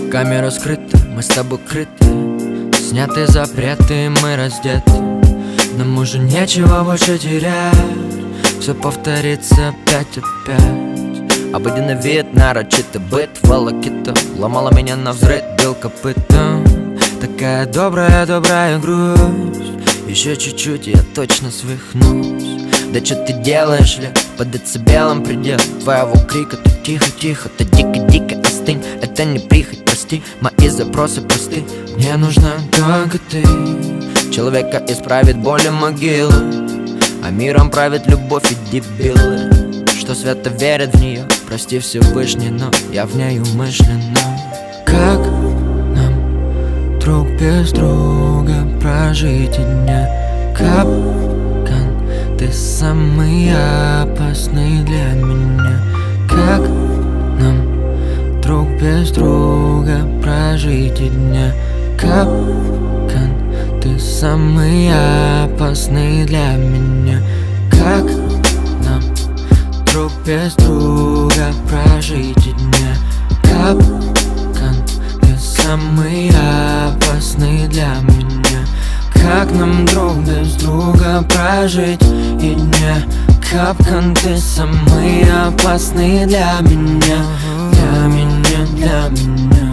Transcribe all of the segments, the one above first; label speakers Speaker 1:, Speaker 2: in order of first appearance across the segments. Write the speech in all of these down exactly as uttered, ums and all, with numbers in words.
Speaker 1: Камера скрыта, мы с тобой крыты, сняты запреты, мы раздеты. Нам уже нечего больше терять, все повторится опять, опять. Обыденный вид, нарочитый быт, волокита ломала меня навзрыд, бил копытом. Такая добрая, добрая грусть, еще чуть-чуть и я точно свихнусь. Да что ты делаешь, ли? Под децибелом предел твоего крика. Ты тихо-тихо, ты дико-дико остынь. Это не прихоть, прости, мои запросы просты. Мне нужна только ты. Человека исправит боль и могилы, а миром правит любовь и дебилы, что свято верят в нее. Прости Всевышний, но я в ней умышленно. Как нам друг без друга прожить и дня? Капкан, ты самый опасный для меня. Как нам друг без друга прожить и дня? Капкан, ты самый опасный для меня. Как нам друг без друга прожить и дня? Капкан, ты самый опасный для меня. Как нам друг без друга прожить и дня? Капкан, ты самый опасный для меня. Для меня, для меня.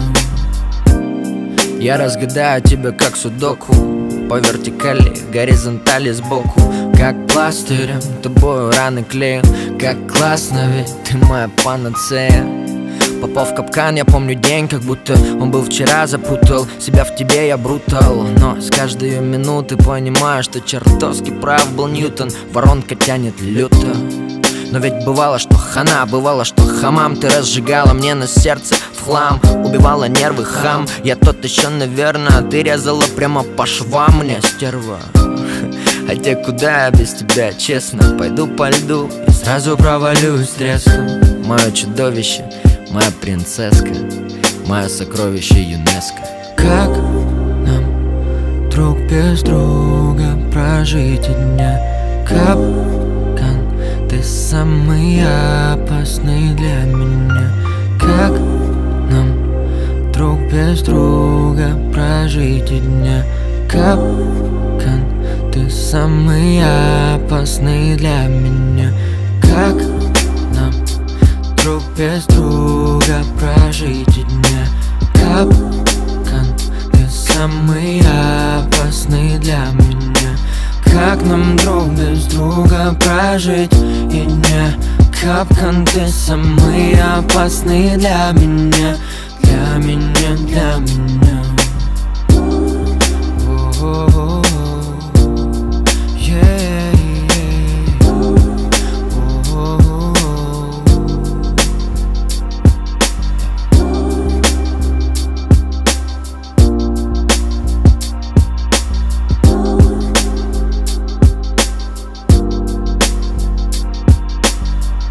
Speaker 1: Я разгадаю тебя как судоку, по вертикали, горизонтали сбоку. Как пластырем тобою раны клею. Как классно, ведь ты моя панацея. Попал в капкан, я помню день, как будто он был вчера. Запутал себя в тебе, я брутал, но с каждой минуты понимаю, что чертовски прав был Ньютон. Воронка тянет люто. Но ведь бывало, что хана, бывало, что хамам. Ты разжигала мне на сердце в хлам, убивала нервы, хам. Я тот еще, наверное, ты резала прямо по швам мне, стерва. Хотя куда я без тебя, честно? Пойду по льду и сразу провалюсь с треском. Мое чудовище, моя принцесска, мое сокровище ЮНЕСКО. Как нам друг без друга прожить и дня? Капкан, ты самый опасный для меня. Как нам друг без друга прожить и дня? Капкан, ты самый опасный для меня. Как нам друг без друга прожить и дня? Капкан, ты самый опасный для меня. Как нам друг без друга прожить и дня? Капкан, ты самый опасный для меня. Для меня, для меня.